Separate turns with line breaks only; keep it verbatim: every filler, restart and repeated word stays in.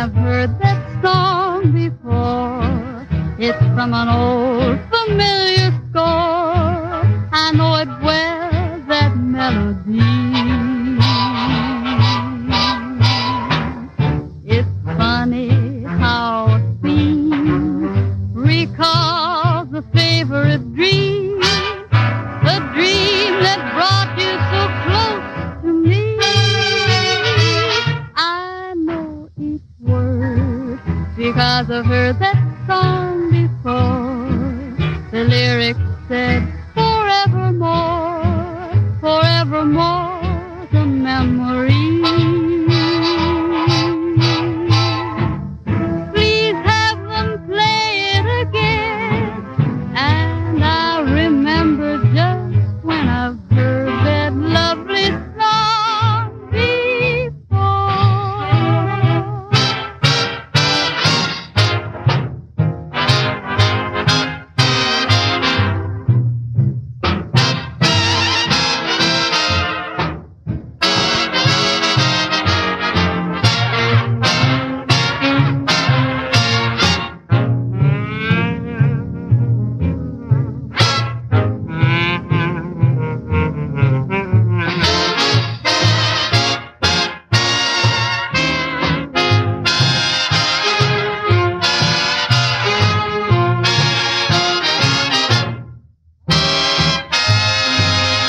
I've heard that song before. It's from an old familiar score. I know it well, that melody. It's funny how a theme recalls a favorite dream, a dream that brought you so close to me. I know each word because I've heard that song before. The lyrics said,